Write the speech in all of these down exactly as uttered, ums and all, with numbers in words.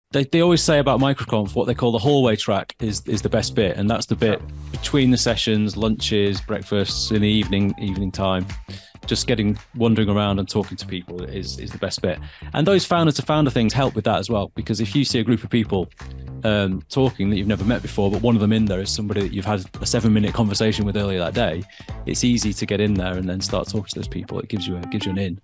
they, they always say about MicroConf, what they call the hallway track is is the best bit, and that's the bit between the sessions, lunches, breakfasts in the evening evening time. Just getting wandering around and talking to people is is the best bit. And those founder to founder things help with that as well, because if you see a group of people um, talking that you've never met before, but one of them in there is somebody that you've had a seven minute conversation with earlier that day, it's easy to get in there and then start talking to those people. It gives you a, gives you an in.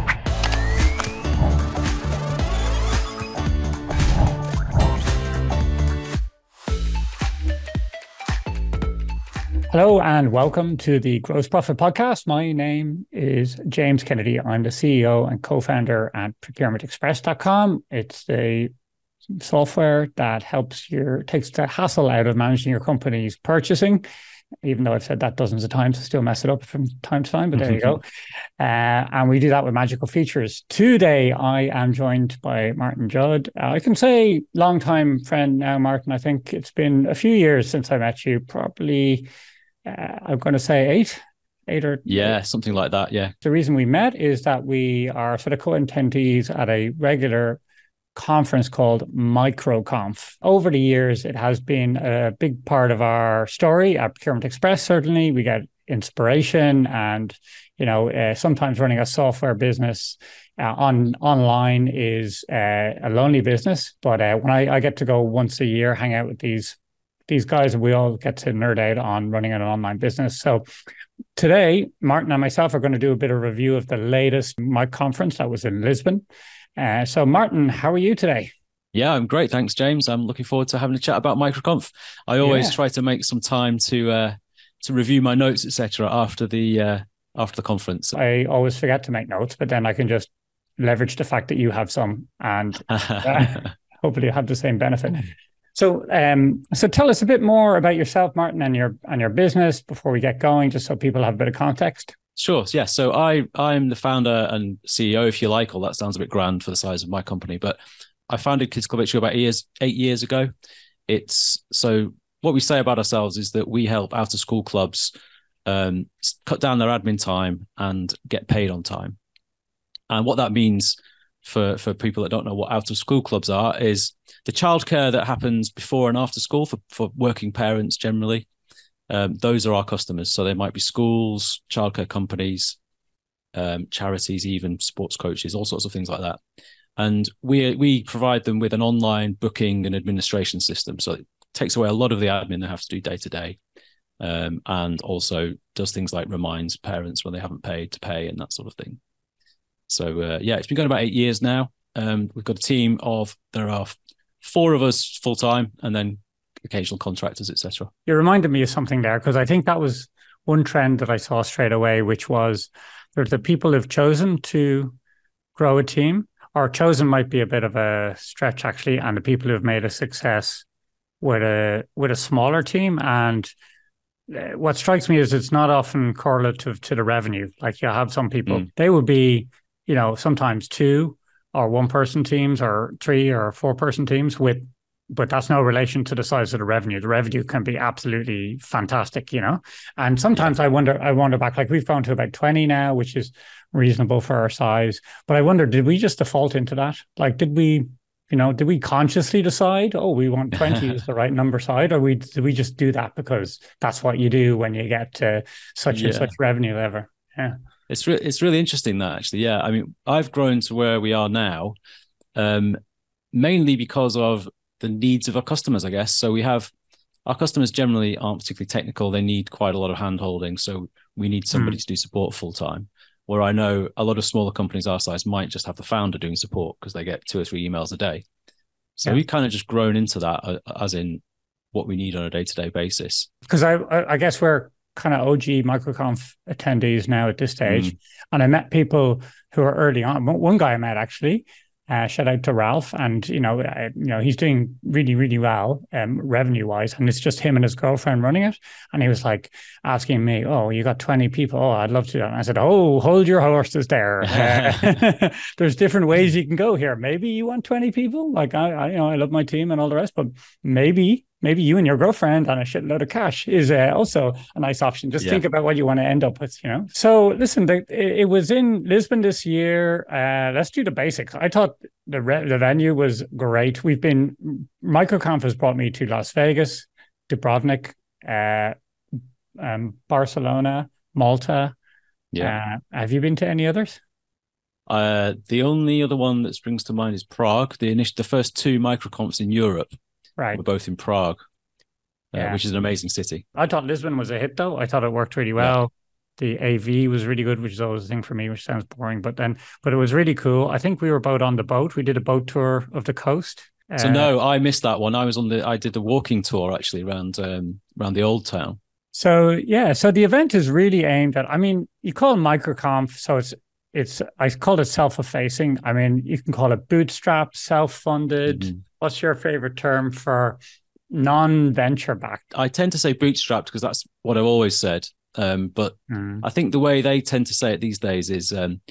Hello and welcome to the Gross Profit Podcast. My name is James Kennedy. I'm the C E O and co-founder at procurement express dot com. It's the software that helps your takes the hassle out of managing your company's purchasing. Even though I've said that dozens of times, I still mess it up from time to time, but there you go. Uh, and we do that with magical features. Today, I am joined by Martin Judd. Uh, I can say long-time friend now, Martin. I think it's been a few years since I met you, probably... Uh, I'm going to say eight, eight or yeah, eight. something like that. Yeah. The reason we met is that we are sort of co-attendees at a regular conference called MicroConf. Over the years, it has been a big part of our story at Procurement Express. Certainly, we get inspiration, and you know, uh, sometimes running a software business uh, on online is uh, a lonely business. But uh, when I, I get to go once a year, hang out with these. These guys, and we all get to nerd out on running an online business. So today, Martin and myself are going to do a bit of review of the latest Mic conference that was in Lisbon. Uh, so Martin, how are you today? Yeah, I'm great. Thanks, James. I'm looking forward to having a chat about MicroConf. I always Yeah. try to make some time to uh, to review my notes, et cetera, after the uh, after the conference. I always forget to make notes, but then I can just leverage the fact that you have some, and uh, hopefully you have the same benefit. So, um, so tell us a bit more about yourself, Martin, and your and your business before we get going, just so people have a bit of context. Sure. Yeah. So I I'm the founder and C E O, if you like. All that sounds a bit grand for the size of my company, but I founded Kids Club H Q about eight years eight years ago. It's so what we say about ourselves is that we help out of school clubs um, cut down their admin time and get paid on time. And what that means for for people that don't know what out of school clubs are is the childcare that happens before and after school for, for working parents generally. Um, those are our customers. So they might be schools, childcare companies, um, charities, even sports coaches, all sorts of things like that. And we we provide them with an online booking and administration system. So it takes away a lot of the admin they have to do day to day, um, and also does things like reminds parents when they haven't paid to pay and that sort of thing. So uh, yeah, it's been going about eight years now. Um, we've got a team of, there are four of us full-time and then occasional contractors, et cetera. You reminded me of something there, because I think that was one trend that I saw straight away, which was there's the people who've chosen to grow a team, or chosen might be a bit of a stretch actually, and the people who've made a success with a with a smaller team. And what strikes me is it's not often correlative to the revenue. Like you have some people, mm. they would be, you know, sometimes two or one person teams or three or four person teams with, but that's no relation to the size of the revenue. The revenue can be absolutely fantastic, you know? And sometimes yeah. I wonder, I wonder back, like we've gone to about twenty now, which is reasonable for our size. But I wonder, did we just default into that? Like, did we, you know, did we consciously decide, oh, we want twenty is the right number side, or we did we just do that because that's what you do when you get to such yeah. and such revenue level? Yeah. It's re- it's really interesting that actually, yeah. I mean, I've grown to where we are now, um, mainly because of the needs of our customers, I guess. So we have, our customers generally aren't particularly technical. They need quite a lot of hand-holding. So we need somebody mm. to do support full-time, where I know a lot of smaller companies our size might just have the founder doing support because they get two or three emails a day. So yeah. we've kind of just grown into that uh, as in what we need on a day-to-day basis. Because I, I guess we're kind of O G MicroConf attendees now at this stage. Mm. And I met people who are early on. One guy I met actually, uh, shout out to Ralph, and you know, uh, you know, he's doing really, really well, um, revenue wise, and it's just him and his girlfriend running it. And he was like asking me, "Oh, you got twenty people? Oh, I'd love to." And I said, "Oh, hold your horses there. Uh, there's different ways you can go here. Maybe you want twenty people. Like I, I, you know, I love my team and all the rest, but maybe." maybe you and your girlfriend on a shitload of cash is uh, also a nice option. Just Yeah. think about what you want to end up with, you know? So listen, the, it, it was in Lisbon this year. Uh, let's do the basics. I thought the re- the venue was great. We've been, MicroConf has brought me to Las Vegas, Dubrovnik, uh, um, Barcelona, Malta. Yeah. Uh, have you been to any others? Uh, the only other one that springs to mind is Prague. The initial, the first two microconfs in Europe Right. were both in Prague, uh, Yeah. which is an amazing city. I thought Lisbon was a hit, though. I thought it worked really well. Yeah. The A V was really good, which is always a thing for me, which sounds boring, but then, but it was really cool. I think we were both on the boat. We did a boat tour of the coast. So uh, no, I missed that one. I was on the, I did the walking tour actually around, um, around the old town. So yeah, so the event is really aimed at, I mean, you call it MicroConf, so it's, it's, I call it self-effacing. I mean, you can call it bootstrap, self-funded. Mm-hmm. What's your favorite term for non-venture backed? I tend to say bootstrapped because that's what I've always said. Um, but mm. I think the way they tend to say it these days is, um,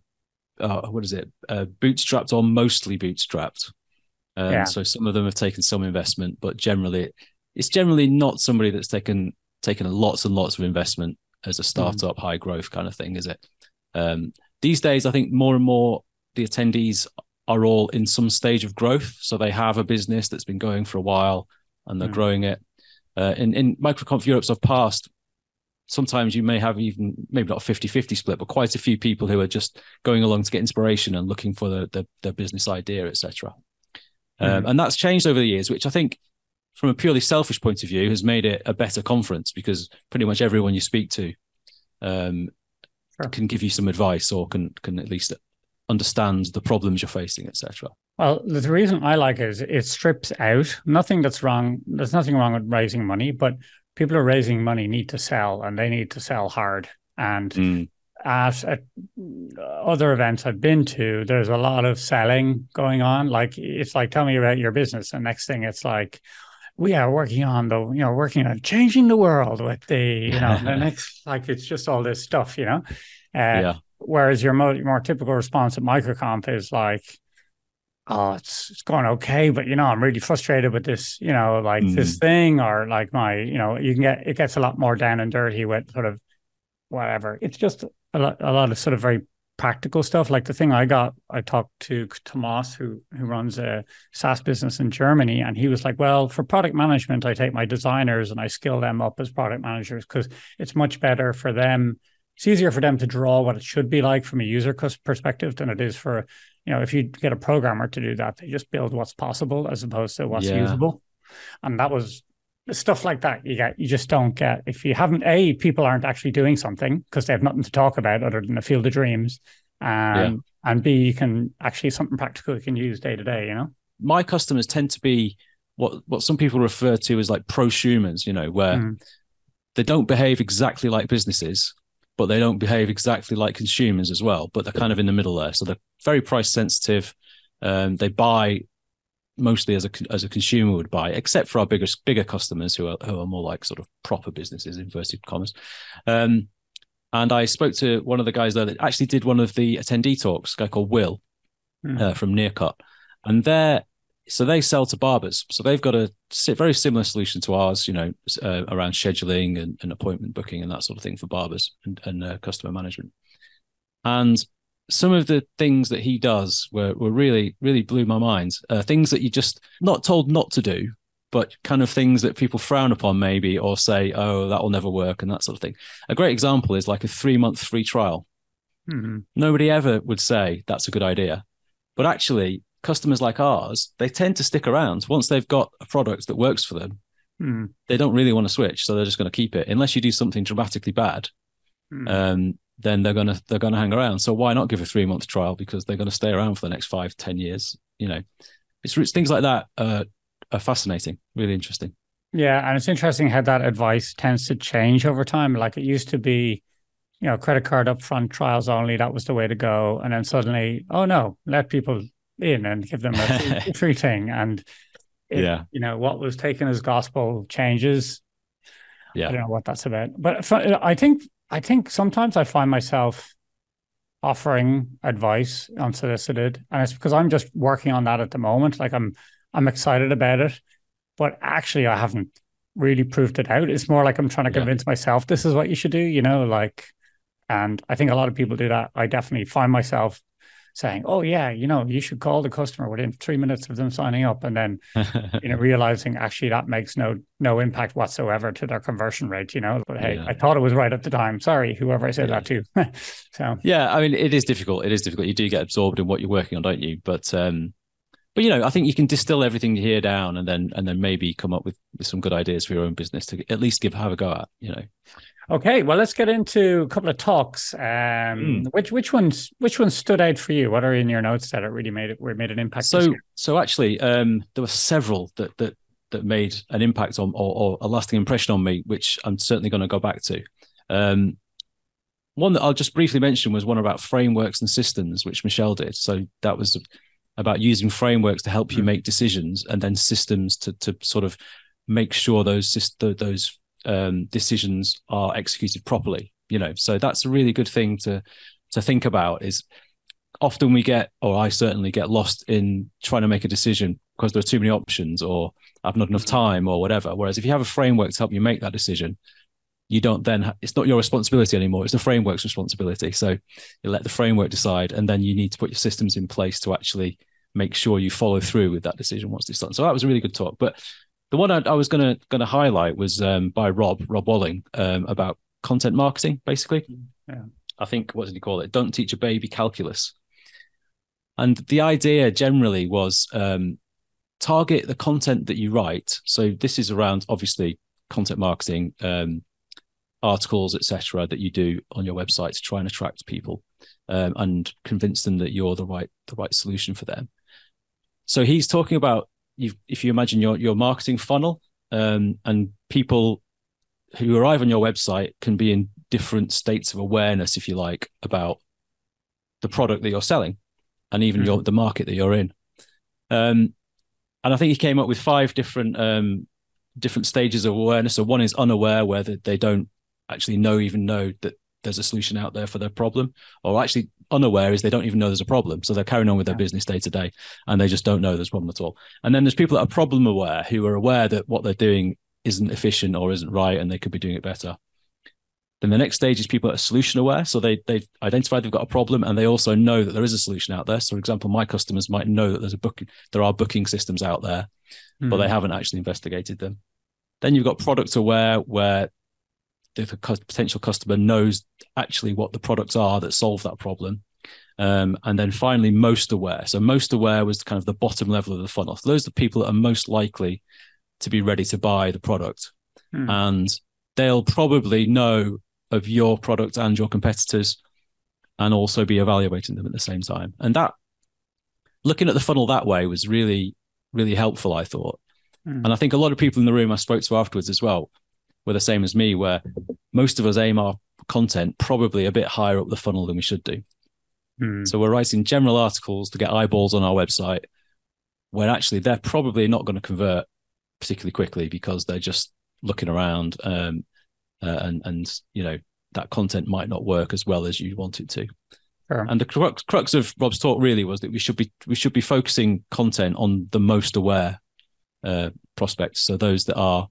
uh, what is it? Uh, bootstrapped or mostly bootstrapped. Um, yeah. So some of them have taken some investment, but generally, it's generally not somebody that's taken taken lots and lots of investment as a startup, mm. high growth kind of thing, is it? Um, these days, I think more and more the attendees are all in some stage of growth. So they have a business that's been going for a while and they're mm. growing it. Uh, in, in MicroConf Europe's of past, sometimes you may have even, maybe not a fifty-fifty split, but quite a few people who are just going along to get inspiration and looking for the, the, the business idea, et cetera. Mm. Um, and that's changed over the years, which I think from a purely selfish point of view has made it a better conference because pretty much everyone you speak to um, sure. can give you some advice or can can at least understand the problems you're facing, et cetera. Well, the reason I like it is it strips out nothing that's wrong. There's nothing wrong with raising money, but people who are raising money need to sell and they need to sell hard. And mm. at, at other events I've been to, there's a lot of selling going on. Like, it's like, tell me about your business. And next thing it's like, we are working on the, you know, working on changing the world with the, you know, the next, like, it's just all this stuff, you know? Uh, yeah. Whereas your more, more typical response at MicroConf is like, oh, it's it's going okay, but, you know, I'm really frustrated with this, you know, like mm. this thing, or like my, you know, you can get, it gets a lot more down and dirty with sort of whatever. It's just a lot, a lot of sort of very practical stuff. Like the thing I got, I talked to Tomas, who who runs a SaaS business in Germany, and he was like, well, for product management, I take my designers and I skill them up as product managers because it's much better for them. It's easier for them to draw what it should be like from a user perspective than it is for, you know, if you get a programmer to do that, they just build what's possible as opposed to what's yeah. usable. And that was stuff like that. You get, you just don't get, if you haven't, A, people aren't actually doing something because they have nothing to talk about other than a field of dreams. And, yeah. and B, you can actually something practical you can use day to day, you know? My customers tend to be what, what some people refer to as like prosumers, you know, where mm. they don't behave exactly like businesses, but they don't behave exactly like consumers as well, but they're kind of in the middle there. So they're very price sensitive. Um, they buy mostly as a as a consumer would buy, except for our bigger bigger customers who are who are more like sort of proper businesses, inverted commas. Um, and I spoke to one of the guys there that actually did one of the attendee talks, a guy called Will mm. uh, from Nearcut, and they're so they sell to barbers. So they've got a very similar solution to ours, you know, uh, around scheduling and, and appointment booking and that sort of thing for barbers and, and uh, customer management. And some of the things that he does were, were really, really blew my mind. Uh, things that you just not told not to do, but kind of things that people frown upon maybe, or say, oh, that will never work and that sort of thing. A great example is like a three-month free trial. Mm-hmm. Nobody ever would say that's a good idea. But actually, customers like ours, they tend to stick around. Once they've got a product that works for them, mm. they don't really want to switch, so they're just going to keep it. Unless you do something dramatically bad, mm. um, then they're gonna they're gonna hang around. So why not give a three month trial? Because they're going to stay around for the next five, ten years. You know, it's, it's things like that uh, are fascinating, really interesting. Yeah, and it's interesting how that advice tends to change over time. Like it used to be, you know, credit card upfront trials only. That was the way to go, and then suddenly, oh no, let people in and give them a free, free thing. And it, yeah, you know, what was taken as gospel changes. Yeah, I don't know what that's about, but I think I think sometimes I find myself offering advice unsolicited, and it's because I'm just working on that at the moment. Like I'm I'm excited about it, but actually I haven't really proved it out. It's more like I'm trying to Yeah. convince myself this is what you should do, you know, like, and I think a lot of people do that. I definitely find myself saying, oh yeah, you know, you should call the customer within three minutes of them signing up. And then, you know, realizing actually that makes no no impact whatsoever to their conversion rate, you know. But hey, Yeah. I thought it was right at the time. Sorry, whoever I said Yeah. that to. So Yeah, I mean, it is difficult. It is difficult. You do get absorbed in what you're working on, don't you? But um, but you know, I think you can distill everything you hear down, and then and then maybe come up with, with some good ideas for your own business to at least give have a go at. You know. okay, well, let's get into a couple of talks. Um, Mm. which which ones which ones stood out for you? What are in your notes that it really made it made an impact this So year? so actually, um, there were several that that that made an impact on or, or a lasting impression on me, which I'm certainly going to go back to. Um, one that I'll just briefly mention was one about frameworks and systems, which Michelle did. So that was about using frameworks to help you make decisions, and then systems to to sort of make sure those those um, decisions are executed properly. You know, so that's a really good thing to to think about. Is often we get, or I certainly get lost in trying to make a decision because there are too many options, or I've not enough time, or whatever. Whereas if you have a framework to help you make that decision, you don't then ha- it's not your responsibility anymore, it's the framework's responsibility. So you let the framework decide, and then you need to put your systems in place to actually make sure you follow through with that decision once it's done. So that was a really good talk. But the one I, I was gonna gonna highlight was um, by Rob Rob Walling, um, about content marketing. Basically, Yeah. I think, what did he call it? Don't teach a baby calculus. And the idea generally was, um, target the content that you write. So this is around, obviously, content marketing, um, articles, et cetera, that you do on your website to try and attract people, um, and convince them that you're the right the right solution for them. So he's talking about, you, if you imagine your your marketing funnel, um, and people who arrive on your website can be in different states of awareness, if you like, about the product that you're selling, and even mm-hmm. your the market that you're in. Um, and I think he came up with five different um, different stages of awareness. So one is unaware, where they don't actually know, even know that there's a solution out there for their problem, or actually unaware is they don't even know there's a problem. So they're carrying on with their yeah. business day to day, and they just don't know there's a problem at all. And then there's people that are problem aware, who are aware that what they're doing isn't efficient or isn't right, and they could be doing it better. Then the next stage is people that are solution aware. So they, they've identified they've got a problem, and they also know that there is a solution out there. So for example, my customers might know that there's a book, there are booking systems out there, mm. but they haven't actually investigated them. Then you've got product aware, where the potential customer knows actually what the products are that solve that problem. Um, and then finally, most aware. So most aware was kind of the bottom level of the funnel. So those are the people that are most likely to be ready to buy the product. Mm. And they'll probably know of your product and your competitors, and also be evaluating them at the same time. And that, looking at the funnel that way, was really, really helpful, I thought. Mm. And I think a lot of people in the room I spoke to afterwards as well were the same as me, where most of us aim our content probably a bit higher up the funnel than we should do. Mm. So we're writing general articles to get eyeballs on our website, when actually they're probably not going to convert particularly quickly, because they're just looking around, um, uh, and and you know that content might not work as well as you want it to. Sure. And the crux, crux of Rob's talk really was that we should be we should be focusing content on the most aware uh, prospects, so those that are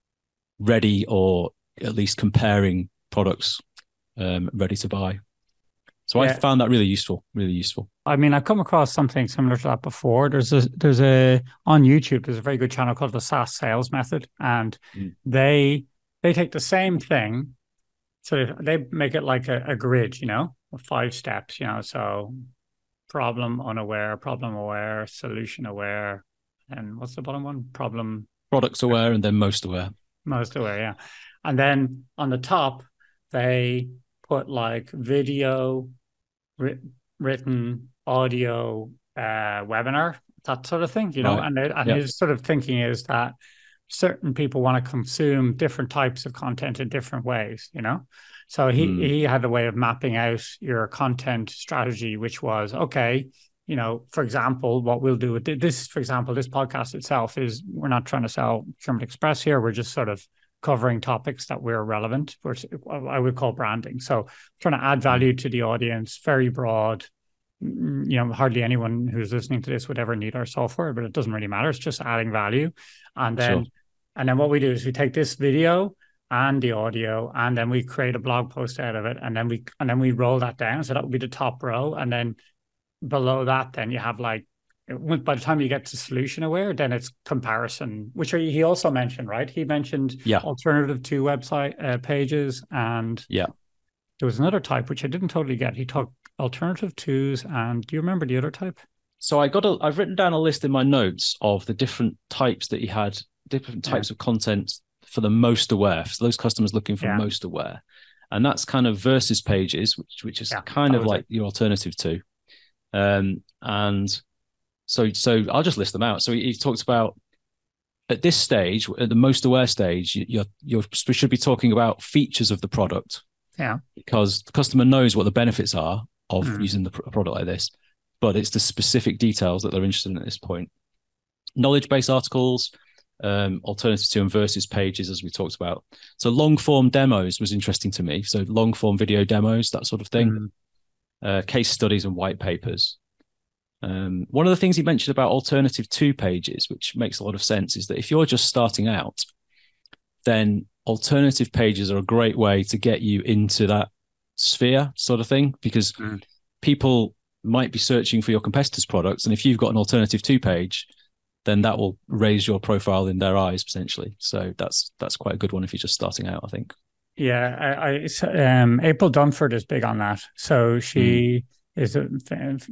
ready, or at least comparing products, um, ready to buy. So yeah. I found that really useful, really useful. I mean, I've come across something similar to that before. There's a, there's a, on YouTube, there's a very good channel called the SaaS Sales Method. And mm. they, they take the same thing. So they make it like a, a grid, you know, of five steps, you know, so problem unaware, problem aware, solution aware. And what's the bottom one? Problem. Products aware, and then most aware. Most aware, yeah. And then on the top, they put like video, written, audio, uh, webinar, that sort of thing, you know. Right. And, it, and yep. his sort of thinking is that certain people want to consume different types of content in different ways, you know. So he mm. he had a way of mapping out your content strategy, which was, okay, you know, for example, what we'll do with this, for example, this podcast itself is, we're not trying to sell Procurement Express here. We're just sort of covering topics that we're relevant, which I would call branding. So trying to add value to the audience, very broad, you know, hardly anyone who's listening to this would ever need our software, but it doesn't really matter. It's just adding value. And then, Sure. and then what we do is we take this video and the audio, and then we create a blog post out of it. And then we, and then we roll that down. So that would be the top row. And then below that, then you have like, by the time you get to solution aware, then it's comparison, which he also mentioned, right? He mentioned Yeah. alternative to website uh, pages, and yeah, there was another type which I didn't totally get. He talked alternative twos, and do you remember the other type? So I got a, I've written down a list in my notes of the different types that he had, different types yeah. of content for the most aware. So those customers looking for yeah. most aware, and that's kind of versus pages, which which is yeah, kind of like it. your alternative to, um, and. So, so I'll just list them out. So he, he talked about at this stage, at the most aware stage, you you're, you're, we should be talking about features of the product. Yeah. Because the customer knows what the benefits are of mm. using the product like this, but it's the specific details that they're interested in at this point. Knowledge-based articles, um, alternative to and versus pages, as we talked about. So long-form demos was interesting to me. So long-form video demos, that sort of thing. Mm. Uh, case studies and white papers. Um, one of the things he mentioned about alternative to pages, which makes a lot of sense, is that if you're just starting out, then alternative pages are a great way to get you into that sphere sort of thing, because mm. people might be searching for your competitors' products. And if you've got an alternative to page, then that will raise your profile in their eyes potentially. So that's that's quite a good one if you're just starting out, I think. Yeah, I, I um, April Dunford is big on that. So she mm. is a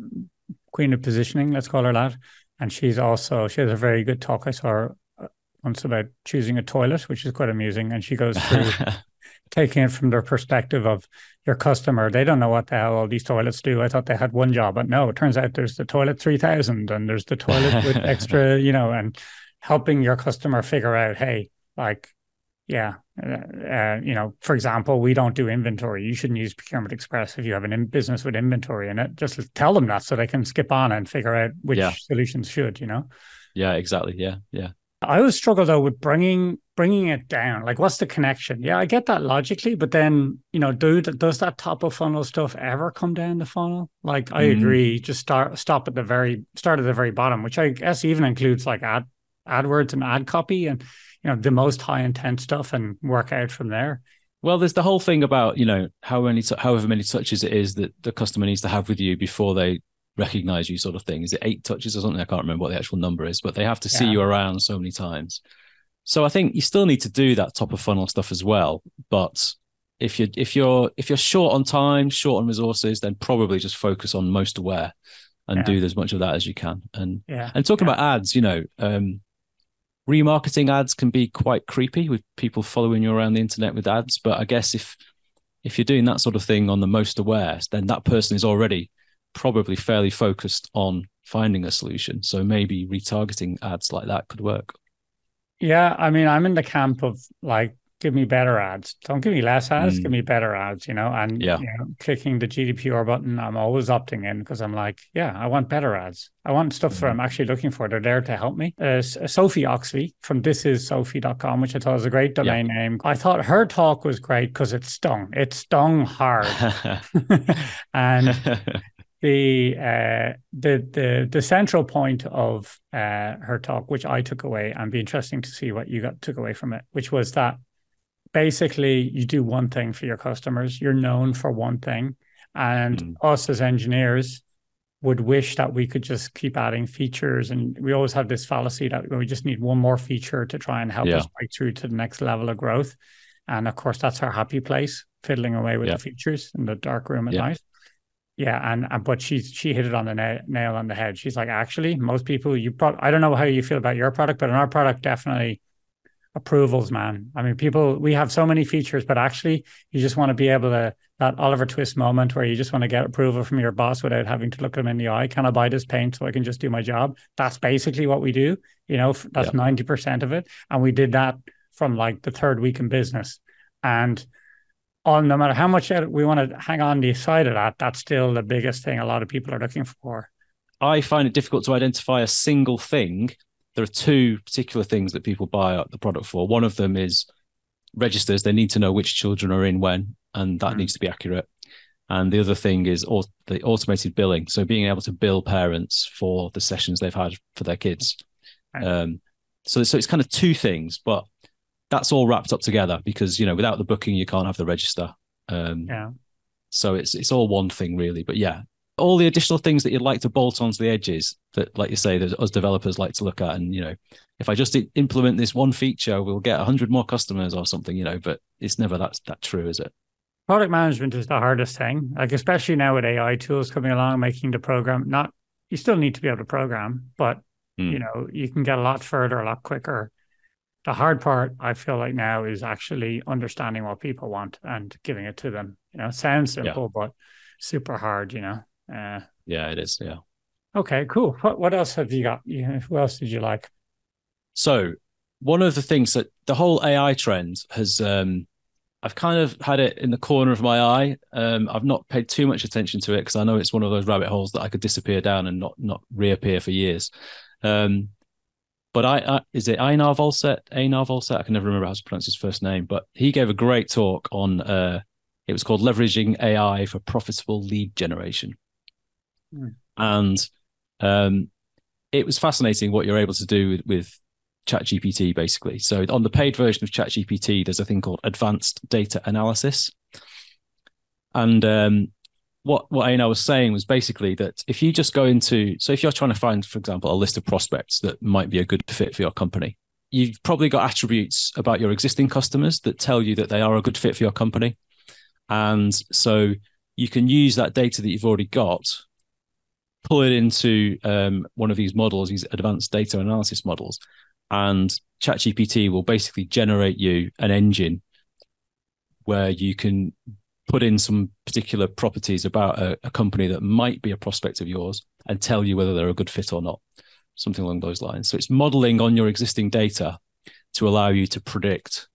queen of positioning, let's call her that. And she's also, she has a very good talk. I saw her once about choosing a toilet, which is quite amusing. And she goes through taking it from their perspective of your customer. They don't know what the hell all these toilets do. I thought they had one job, but no, it turns out there's the toilet three thousand and there's the toilet with extra, you know, and helping your customer figure out, hey, like, yeah, uh, you know, for example, we don't do inventory. You shouldn't use Procurement Express if you have an in business with inventory in it. Just tell them that so they can skip on and figure out which yeah. solutions should, you know? Yeah, exactly. Yeah, yeah. I always struggle though with bringing bringing it down. Like, what's the connection? Yeah, I get that logically, but then, you know, do does that top of funnel stuff ever come down the funnel? Like, I mm. agree. Just start stop at the very start at the very bottom, which I guess even includes like ad AdWords and ad copy and, you know, the most high intent stuff, and work out from there. Well, there's the whole thing about, you know, how many, however many touches it is that the customer needs to have with you before they recognize you, sort of thing. Is it eight touches or something? I can't remember what the actual number is, but they have to see yeah. you around so many times. So I think you still need to do that top of funnel stuff as well. But if you're if you're if you're short on time, short on resources, then probably just focus on most aware and yeah. do as much of that as you can. And yeah. and talking yeah. about ads, you know, um, remarketing ads can be quite creepy with people following you around the internet with ads. But I guess if if you're doing that sort of thing on the most aware, then that person is already probably fairly focused on finding a solution. So maybe retargeting ads like that could work. Yeah, I mean, I'm in the camp of like, give me better ads. Don't give me less ads, mm. give me better ads, you know, and yeah. you know, clicking the G D P R button, I'm always opting in because I'm like, yeah, I want better ads. I want stuff mm. that I'm actually looking for. They're there to help me. Uh, Sophie Oxley from this is sophie dot com, which I thought was a great domain yeah. name. I thought her talk was great because it stung. It stung hard. And the uh the the the central point of uh her talk, which I took away, and be interesting to see what you got took away from it, which was that basically you do one thing for your customers, you're known for one thing, and mm. us as engineers would wish that we could just keep adding features, and we always have this fallacy that we just need one more feature to try and help yeah. us break through to the next level of growth. And of course that's our happy place, fiddling away with yeah. the features in the dark room at yeah. night. Yeah, and, and but she she hit it on the na- nail on the head. She's like, actually, most people, you pro- I don't know how you feel about your product, but in our product, definitely approvals, man. I mean, people, we have so many features, but actually, you just want to be able to, that Oliver Twist moment where you just want to get approval from your boss without having to look them in the eye. Can I buy this paint so I can just do my job? That's basically what we do. You know, that's yeah. ninety percent of it. And we did that from like the third week in business. And on, no matter how much we want to hang on the side of that, that's still the biggest thing a lot of people are looking for. I find it difficult to identify a single thing. There are two particular things that people buy the product for. One of them is registers. They need to know which children are in when, and that mm. needs to be accurate. And the other thing is all the automated billing. So being able to bill parents for the sessions they've had for their kids. Right. Um, so, so it's kind of two things, but that's all wrapped up together because, you know, without the booking, you can't have the register. Um, yeah. So it's it's all one thing really. But yeah, all the additional things that you'd like to bolt onto the edges that, like you say, that us developers like to look at. And, you know, if I just implement this one feature, we'll get one hundred more customers or something, you know, but it's never that, that true, is it? Product management is the hardest thing, like especially now with A I tools coming along, making the program not, you still need to be able to program, but mm. you know, you can get a lot further, a lot quicker. The hard part I feel like now is actually understanding what people want and giving it to them. You know, it sounds simple, yeah. but super hard, you know? Uh, yeah, it is. Yeah. Okay, cool. What, what else have you got? You, who else did you like? So one of the things that the whole A I trend has, um, I've kind of had it in the corner of my eye. Um, I've not paid too much attention to it because I know it's one of those rabbit holes that I could disappear down and not not reappear for years. Um, but I, I is it Einar Volset? Einar Volset? I can never remember how to pronounce his first name. But he gave a great talk on. Uh, it was called Leveraging A I for Profitable Lead Generation, mm. and um, it was fascinating what you're able to do with. with ChatGPT, basically. So on the paid version of ChatGPT, there's a thing called Advanced Data Analysis. And um, what, what Einar was saying was basically that if you just go into, so if you're trying to find, for example, a list of prospects that might be a good fit for your company, you've probably got attributes about your existing customers that tell you that they are a good fit for your company. And so you can use that data that you've already got, pull it into um, one of these models, these advanced data analysis models, and ChatGPT will basically generate you an engine where you can put in some particular properties about a, a company that might be a prospect of yours and tell you whether they're a good fit or not, something along those lines. So it's modeling on your existing data to allow you to predict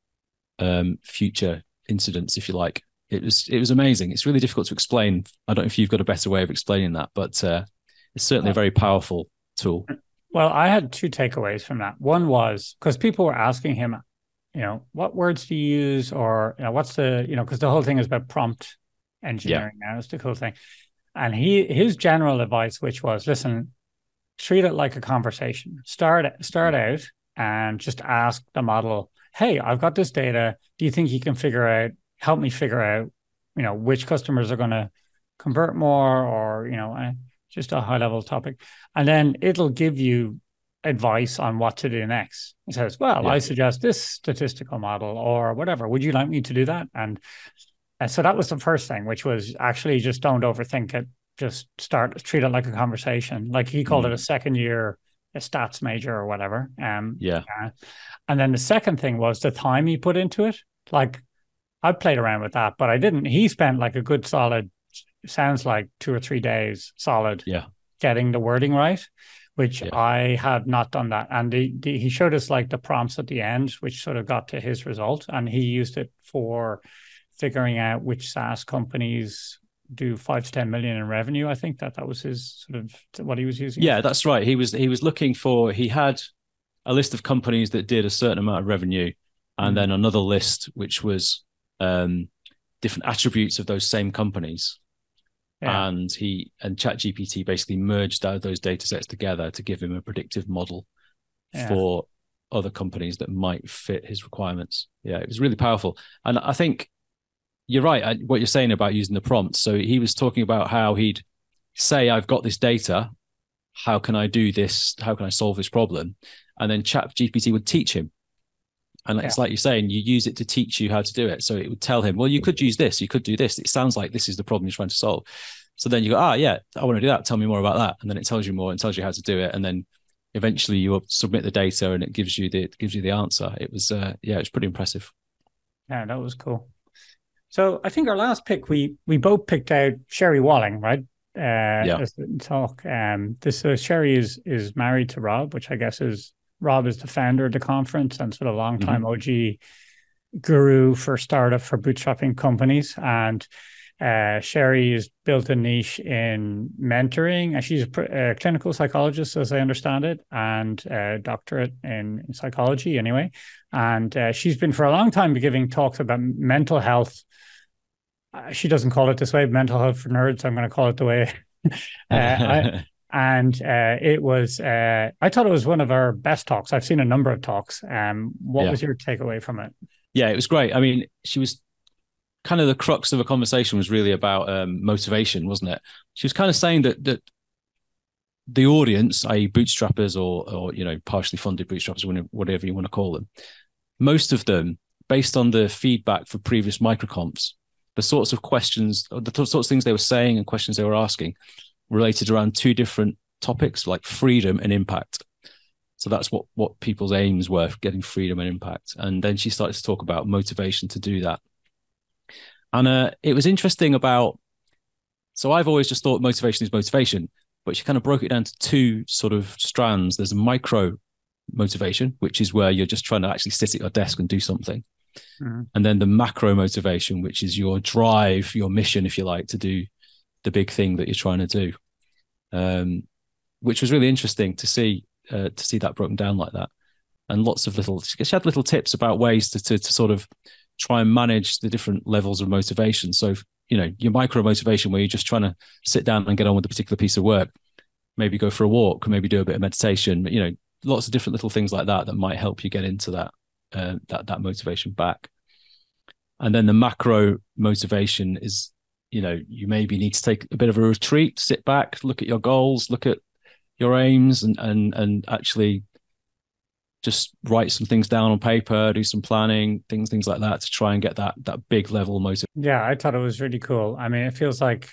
um, future incidents, if you like. It was it was amazing. It's really difficult to explain. I don't know if you've got a better way of explaining that, but uh, it's certainly a very powerful tool. Well, I had two takeaways from that. One was because people were asking him, you know, what words do you use, or you know, what's the, you know, because the whole thing is about prompt engineering yeah. now. It's the cool thing, and he his general advice, which was, listen, treat it like a conversation. Start start out and just ask the model, hey, I've got this data. Do you think you can figure out, help me figure out, you know, which customers are going to convert more, or you know. Just a high level topic. And then it'll give you advice on what to do next. It says, well, yeah. I suggest this statistical model or whatever. Would you like me to do that? And, and so that was the first thing, which was actually just don't overthink it. Just start, treat it like a conversation. Like he called mm. it a second year, a stats major or whatever. Um, yeah. Uh, and then the second thing was the time he put into it. Like I played around with that, but I didn't. He spent like a good solid sounds like two or three days solid yeah getting the wording right, which yeah. I have not done that. And the, the, he showed us like the prompts at the end, which sort of got to his result, and he used it for figuring out which SaaS companies do five to ten million in revenue. I think that that was his sort of what he was using. Yeah, that's right. He was he was looking for, he had a list of companies that did a certain amount of revenue, and mm. then another list which was um different attributes of those same companies. Yeah. And he and ChatGPT basically merged out those data sets together to give him a predictive model yeah. for other companies that might fit his requirements. Yeah, it was really powerful. And I think you're right, what you're saying about using the prompt. So he was talking about how he'd say, I've got this data. How can I do this? How can I solve this problem? And then ChatGPT would teach him. And it's yeah. like you're saying, you use it to teach you how to do it. So it would tell him, well, you could use this, you could do this. It sounds like this is the problem you're trying to solve. So then you go, ah, yeah, I want to do that. Tell me more about that. And then it tells you more and tells you how to do it. And then eventually you submit the data and it gives you the it gives you the answer. It was, uh, yeah, it was pretty impressive. Yeah, that was cool. So I think our last pick, we we both picked out Sherry Walling, right? Uh, yeah. As the talk. Um, this uh, Sherry is is married to Rob, which I guess is. Rob is the founder of the conference and sort of long-time mm-hmm. O G guru for startup, for bootstrapping companies. And uh, Sherry has built a niche in mentoring. And she's a, a clinical psychologist, as I understand it, and a doctorate in, in psychology anyway. And uh, she's been for a long time giving talks about mental health uh, she doesn't call it this way, mental health for nerds. I'm going to call it the way. uh, I, and uh, it was, uh, I thought it was one of our best talks. I've seen a number of talks. Um, what Yeah. was your takeaway from it? Yeah, it was great. I mean, she was kind of the crux of the conversation was really about um, motivation, wasn't it? She was kind of saying that that the audience, that is bootstrappers or, or, you know, partially funded bootstrappers, whatever you want to call them, most of them, based on the feedback for previous microcomps, the sorts of questions, the sorts of things they were saying and questions they were asking related around two different topics, like freedom and impact. So that's what, what people's aims were, getting freedom and impact. And then she started to talk about motivation to do that. And uh, it was interesting about, so I've always just thought motivation is motivation, but she kind of broke it down to two sort of strands. There's a micro motivation, which is where you're just trying to actually sit at your desk and do something. Mm-hmm. And then the macro motivation, which is your drive, your mission, if you like, to do the big thing that you're trying to do, um, which was really interesting to see, uh, to see that broken down like that. And lots of little, she had little tips about ways to, to, to sort of try and manage the different levels of motivation. So, you know, your micro motivation where you're just trying to sit down and get on with a particular piece of work, maybe go for a walk, maybe do a bit of meditation, you know, lots of different little things like that that might help you get into that, uh, that, that motivation back. And then the macro motivation is, you know, you maybe need to take a bit of a retreat, sit back, look at your goals, look at your aims, and and and actually just write some things down on paper, do some planning, things things like that to try and get that that big level of motivation. Yeah, I thought it was really cool. I mean, it feels like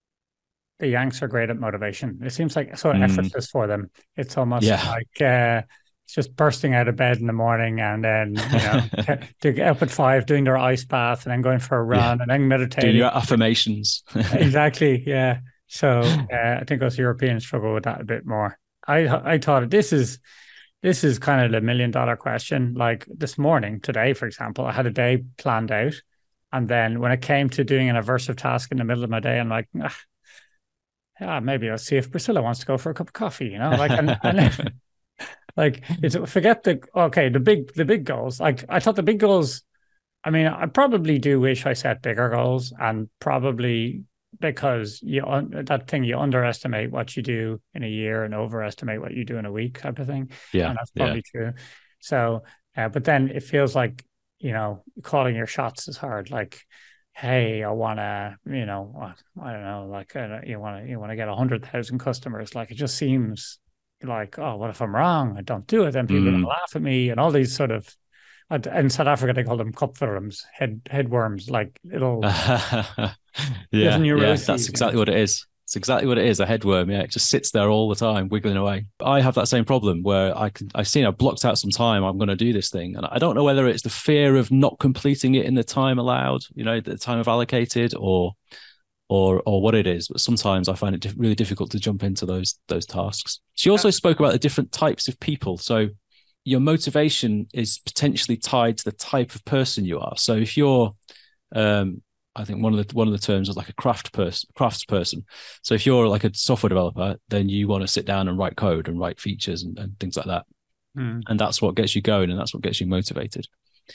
the Yanks are great at motivation. It seems like so mm. effortless for them. It's almost yeah. like uh, it's just bursting out of bed in the morning and then, you know, to get up at five, doing their ice bath and then going for a run yeah. and then meditating. Doing your affirmations. Exactly, yeah. So uh, I think us Europeans struggle with that a bit more. I I thought this is this is kind of the million dollar question. Like this morning, today, for example, I had a day planned out. And then when it came to doing an aversive task in the middle of my day, I'm like, ah, yeah, maybe I'll see if Priscilla wants to go for a cup of coffee, you know, like, and, and, like it's forget the, okay, the big, the big goals. Like I thought the big goals, I mean, I probably do wish I set bigger goals, and probably because you, that thing, you underestimate what you do in a year and overestimate what you do in a week type of thing. Yeah. And that's probably yeah. true. So, uh, but then it feels like, you know, calling your shots is hard. Like, hey, I want to, you know, I don't know, like uh, you want to, you want to get a hundred thousand customers. Like, it just seems like, oh, what if I'm wrong? I don't do it. Then people mm. are going to laugh at me, and all these sort of, in South Africa, they call them kopworms, head headworms, like little. yeah, yeah, that's exactly what it is. It's exactly what it is. A headworm. Yeah, it just sits there all the time, wiggling away. I have that same problem where I can, I've seen, I've blocked out some time. I'm going to do this thing, and I don't know whether it's the fear of not completing it in the time allowed, you know, the time I've allocated, or, or, or what it is. But sometimes I find it really difficult to jump into those those tasks. She also spoke about the different types of people. So your motivation is potentially tied to the type of person you are. So if you're, um, I think one of the one of the terms is like a craft person, crafts person. So if you're like a software developer, then you want to sit down and write code and write features and, and things like that. Mm. And that's what gets you going, and that's what gets you motivated.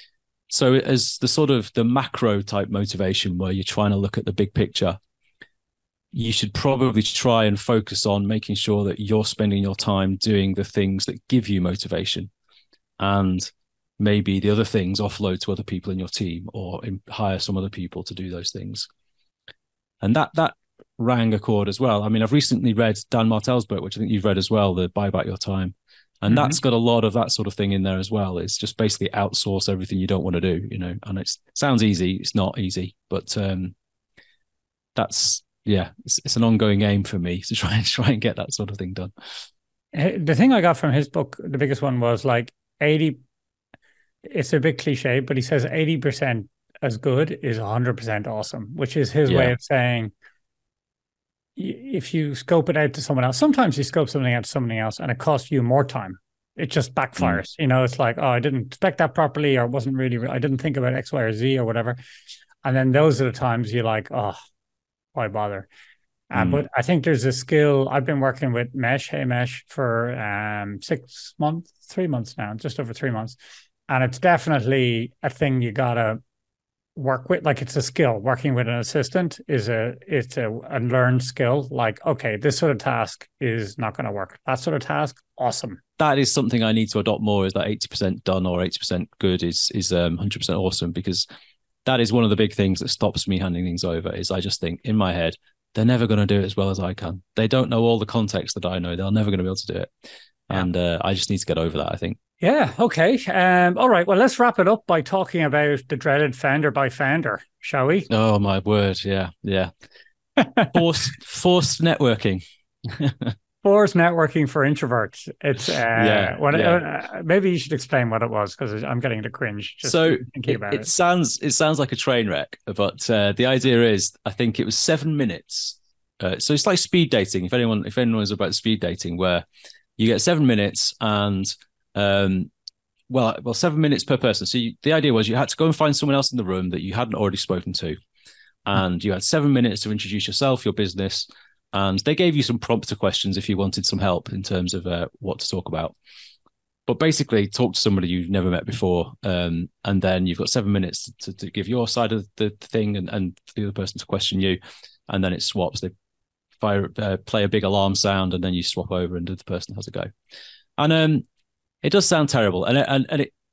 So as the sort of the macro type motivation where you're trying to look at the big picture, you should probably try and focus on making sure that you're spending your time doing the things that give you motivation, and maybe the other things offload to other people in your team, or hire some other people to do those things. And that that rang a chord as well. I mean, I've recently read Dan Martell's book, which I think you've read as well, the Buy Back Your Time. And mm-hmm. that's got a lot of that sort of thing in there as well. It's just basically outsource everything you don't want to do, you know, and it sounds easy. It's not easy, but um, that's, yeah, it's, it's an ongoing aim for me to try and try and get that sort of thing done. The thing I got from his book, the biggest one was like eighty, it's a bit cliche, but he says eighty percent as good is one hundred percent awesome, which is his yeah. way of saying, if you scope it out to someone else, sometimes you scope something out to somebody else and it costs you more time. It just backfires. Mm. You know, it's like, oh, I didn't expect that properly, or wasn't really, I didn't think about X, Y, or Z or whatever. And then those are the times you're like, oh, why bother? Uh, mm. But I think there's a skill. I've been working with Mesh, Hey Mesh, for um, six months, three months now, just over three months. And it's definitely a thing you gotta work with, like it's a skill. Working with an assistant is a it's a, a learned skill. Like, okay, this sort of task is not going to work. That sort of task, awesome. That is something I need to adopt more. Is that eighty percent done or eighty percent good is is um, one hundred percent awesome, because that is one of the big things that stops me handing things over. Is I just think in my head, they're never going to do it as well as I can. They don't know all the context that I know. They're never going to be able to do it. Yeah. And uh, I just need to get over that, I think. Yeah. Okay. Um, all right. Well, let's wrap it up by talking about the dreaded founder by founder, shall we? Oh, my word. Yeah. Yeah. Forced, forced networking. Forced networking for introverts. It's uh, yeah, what yeah. Uh, maybe you should explain what it was, because I'm getting the cringe just so thinking it, about it. It sounds it sounds like a train wreck, but uh, the idea is, I think it was seven minutes. Uh, so it's like speed dating. If anyone if anyone is about speed dating, where you get seven minutes and um, well, well, seven minutes per person. So you, the idea was you had to go and find someone else in the room that you hadn't already spoken to, and you had seven minutes to introduce yourself, your business. And they gave you some prompter questions if you wanted some help in terms of uh, what to talk about. But basically, talk to somebody you've never met before. Um, and then you've got seven minutes to, to give your side of the thing, and, and for the other person to question you. And then it swaps. They fire, uh, play a big alarm sound, and then you swap over and the person has a go. And um, it does sound terrible. And, and, and it,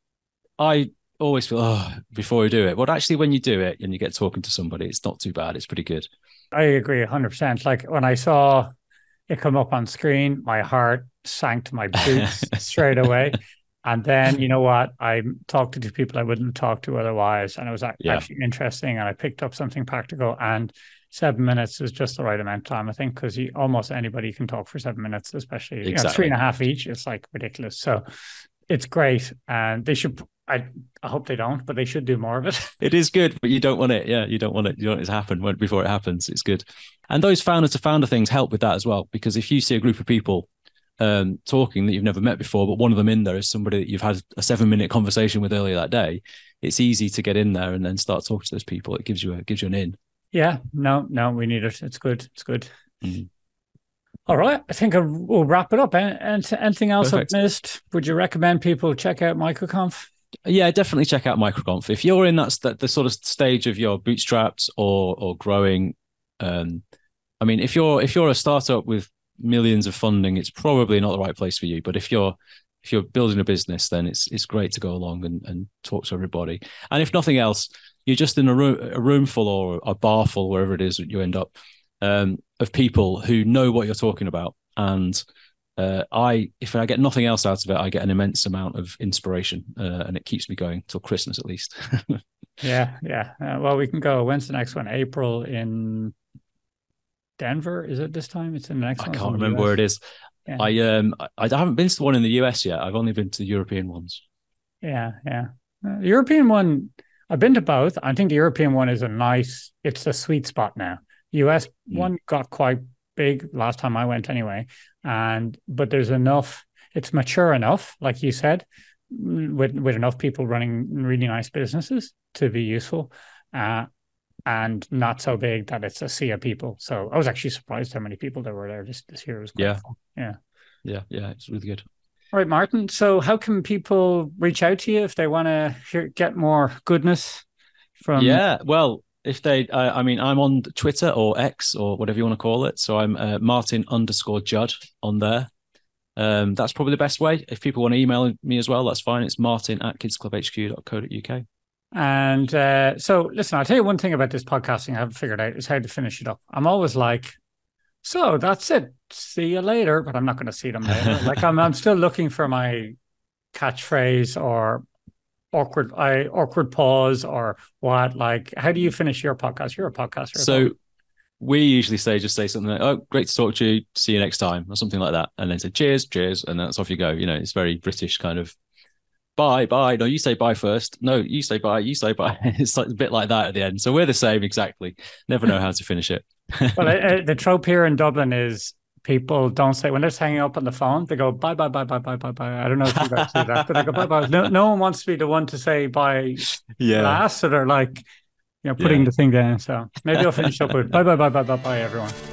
I always feel, oh, before you do it. But actually, when you do it and you get talking to somebody, it's not too bad. It's pretty good. I agree one hundred percent. Like when I saw it come up on screen, my heart sank to my boots straight away. And then, you know what? I talked to two people I wouldn't talk to otherwise. And it was actually yeah. interesting. And I picked up something practical. And seven minutes is just the right amount of time, I think, because almost anybody can talk for seven minutes, especially exactly. you know, three and a half each. It's like ridiculous. So it's great. And they should... I, I hope they don't, but they should do more of it. It is good, but you don't want it. Yeah, you don't want it. You don't want it to happen when, before it happens. It's good. And those founder to founder things help with that as well, because if you see a group of people um, talking that you've never met before, but one of them in there is somebody that you've had a seven minute conversation with earlier that day, it's easy to get in there and then start talking to those people. It gives you a, gives you an in. Yeah, no, no, we need it. It's good. It's good. Mm-hmm. All right. I think we'll wrap it up. Anything else Perfect. I've missed? Would you recommend people check out MicroConf? Yeah, definitely check out MicroConf. If you're in that the, the sort of stage of your bootstrapped or or growing, um, I mean, if you're if you're a startup with millions of funding, it's probably not the right place for you. But if you're if you're building a business, then it's it's great to go along and, and talk to everybody. And if nothing else, you're just in a room a room full or a bar full, wherever it is that you end up, um, of people who know what you're talking about. And Uh, I, if I get nothing else out of it, I get an immense amount of inspiration, uh, and it keeps me going till Christmas at least. yeah, yeah. Uh, well, we can go. When's the next one? April in Denver? Is it this time? It's in the next I one. I can't remember where it is. Yeah. I um I, I haven't been to the one in the U S yet. I've only been to the European ones. Yeah, yeah. Uh, the European one, I've been to both. I think the European one is a nice. It's a sweet spot now. U S mm. one got quite big last time I went anyway, and but there's enough, it's mature enough, like you said, with with enough people running really nice businesses to be useful, uh and not so big that it's a sea of people. So I was actually surprised how many people there were there this, this year. It was quite yeah fun. yeah yeah yeah it's really good. All right, Martin, so how can people reach out to you if they want to hear get more goodness from yeah well If they, uh, I mean, I'm on Twitter or X or whatever you want to call it. So I'm uh, Martin underscore Judd on there. Um, that's probably the best way. If people want to email me as well, that's fine. It's martin at kidsclubhq dot co dot uk. And uh, so, listen, I'll tell you one thing about this podcasting I haven't figured out is how to finish it up. I'm always like, so that's it. See you later. But I'm not going to see them later. like I'm, I'm still looking for my catchphrase or awkward I awkward pause or what. Like, how do you finish your podcast? You're a podcaster. So we usually say, just say something like, oh, great to talk to you, see you next time, or something like that, and then say cheers, cheers, and that's off you go. You know, it's very British kind of bye, bye. No, you say bye first. No, you say bye, you say bye. It's like a bit like that at the end. So we're the same exactly. Never know how to finish it. Well, uh, the trope here in Dublin is people don't say, when they're hanging up on the phone, they go bye, bye, bye, bye, bye, bye, bye. I don't know if you guys do that, but they go bye, bye. No, no one wants to be the one to say bye yeah. last, so they're like, you know, putting yeah. the thing down. So maybe I'll finish up with bye, bye, bye, bye, bye, bye, everyone.